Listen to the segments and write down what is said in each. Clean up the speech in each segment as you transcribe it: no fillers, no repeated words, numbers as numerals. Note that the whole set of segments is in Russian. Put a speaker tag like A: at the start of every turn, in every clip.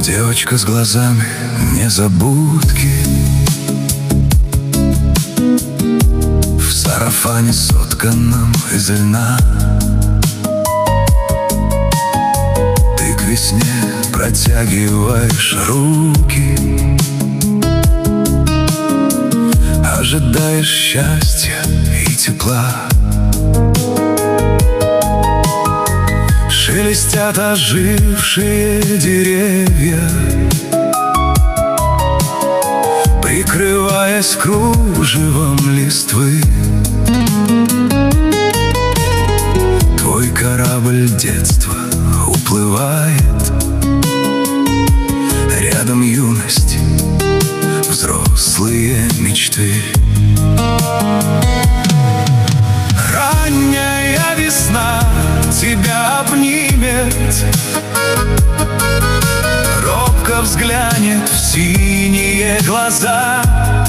A: Девочка с глазами незабудки, в сарафане, сотканном из льна. Ты к весне протягиваешь руки, ожидаешь счастья и тепла. Шелестят ожившие деревья, прикрываясь кружевом листвы. Твой корабль детства уплывает, рядом юность, взрослые мечты. Ранняя весна тебя обнимет, робко взглянет в синие глаза.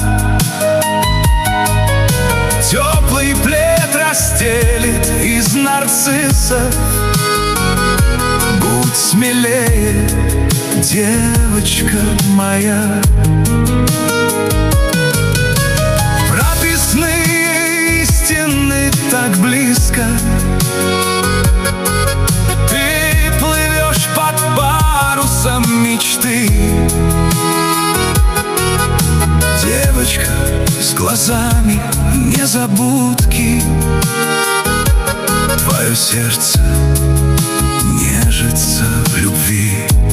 A: Теплый плед расстелит из нарциссов. Будь смелее, девочка моя. Прописные истины так близко, ты плывешь под парусом мечты. Девочка с глазами незабудки, твое сердце нежится в любви.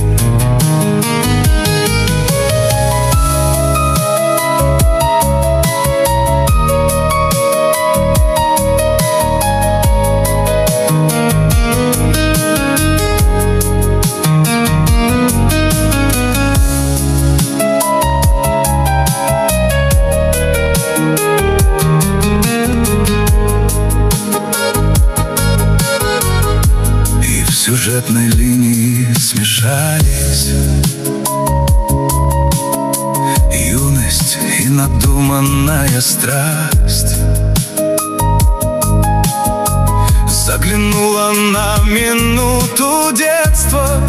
A: В сюжетной линии смешались юность и надуманная страсть. Заглянула на минуту детства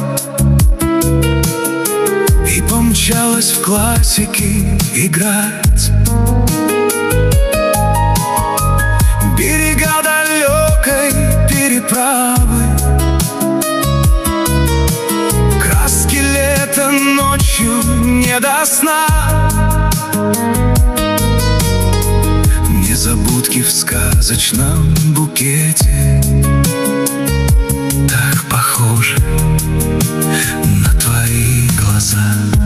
A: и помчалась в классики играть. Берега далекой переправы, краски лета ночью не до сна. Незабудки в сказочном букете, так похожи на твои глаза.